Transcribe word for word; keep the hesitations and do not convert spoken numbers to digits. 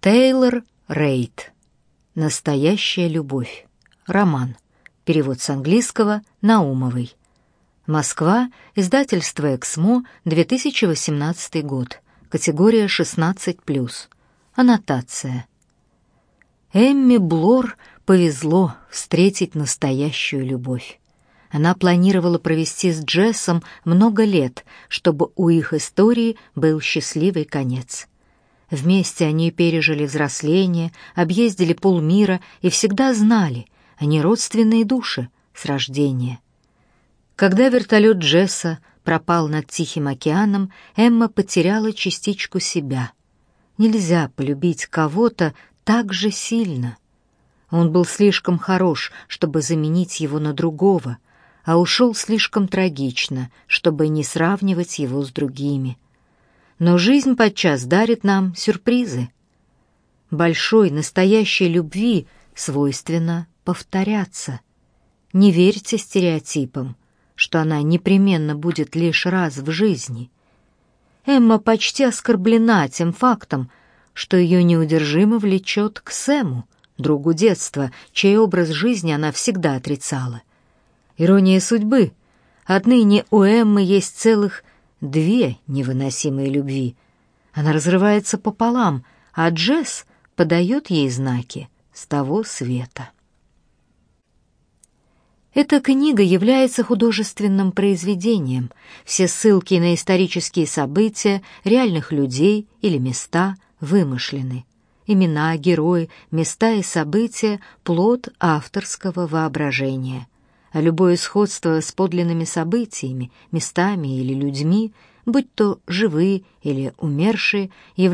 Тейлор Рейд. Настоящая любовь. Роман. Перевод с английского Наумовой. Москва. Издательство «Эксмо», две тысячи восемнадцатый год. Категория шестнадцать плюс. Аннотация. Эмми Блор повезло встретить настоящую любовь. Она планировала провести с Джессом много лет, чтобы у их истории был счастливый конец. Вместе они пережили взросление, объездили полмира и всегда знали, они родственные души с рождения. Когда вертолет Джесса пропал над Тихим океаном, Эмма потеряла частичку себя. Нельзя полюбить кого-то так же сильно. Он был слишком хорош, чтобы заменить его на другого, а ушел слишком трагично, чтобы не сравнивать его с другими. Но жизнь подчас дарит нам сюрпризы. Большой, настоящей любви свойственно повторяться. Не верьте стереотипам, что она непременно будет лишь раз в жизни. Эмма почти оскорблена тем фактом, что ее неудержимо влечет к Сэму, другу детства, чей образ жизни она всегда отрицала. Ирония судьбы. Отныне у Эммы есть целых две невыносимые любви. Она разрывается пополам, а Джесс подает ей знаки с того света. Эта книга является художественным произведением. Все ссылки на исторические события, реальных людей или места вымышлены. Имена, герои, места и события — плод авторского воображения. А любое сходство с подлинными событиями, местами или людьми, будь то живые или умершие, является